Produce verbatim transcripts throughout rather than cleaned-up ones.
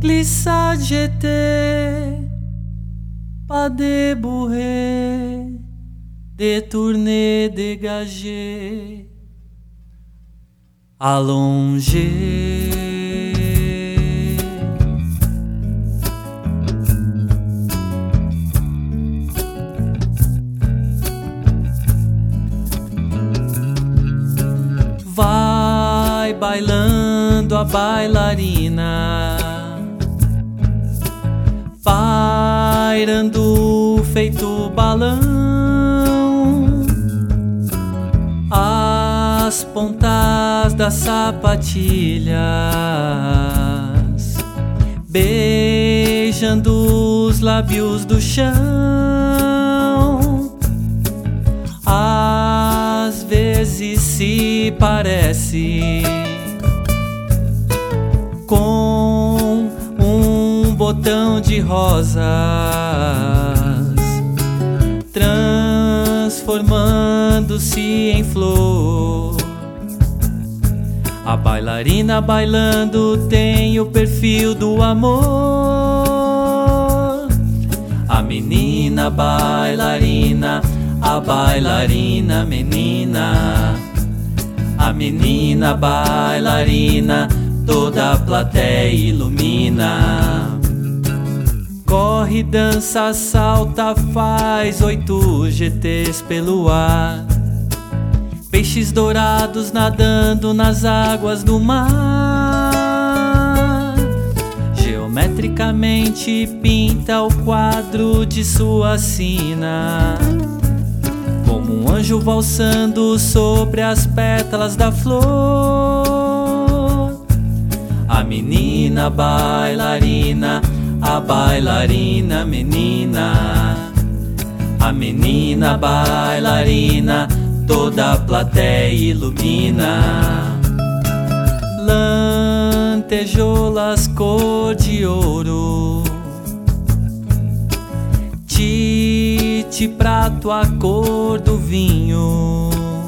glissade j'étais, pas débourré, détourné, dégagé, allongé. Vai bailando a bailarina, pairando feito balão, as pontas das sapatilhas, beijando os lábios do chão. Às vezes se parece com um botão de rosas, transformando-se em flor. A bailarina bailando tem o perfil do amor. A menina bailarina, a bailarina menina, a menina bailarina, toda a plateia ilumina. Corre, dança, salta, faz oito G Tês pelo ar, peixes dourados nadando nas águas do mar. Geometricamente pinta o quadro de sua sina, como um anjo valsando sobre as pétalas da flor. A menina bailarina, a bailarina menina, a menina bailarina, toda a plateia ilumina. Lantejoulas cor de ouro, tite prato a cor do vinho,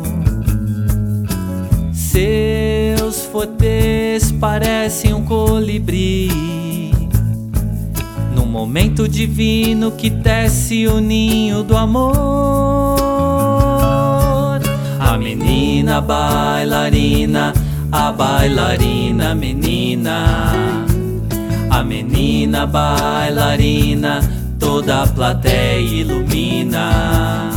seus fotês parecem um colibri, num momento divino que tece o ninho do amor. A menina bailarina, a bailarina menina, a menina bailarina, toda a plateia ilumina.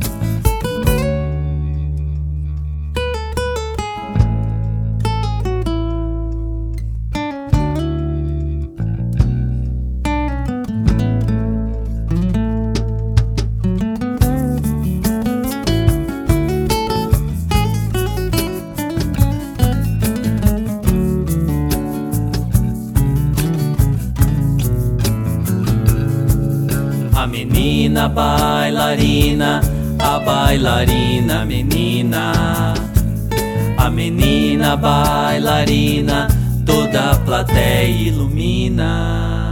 A menina bailarina, a bailarina menina, a menina bailarina, toda a plateia ilumina.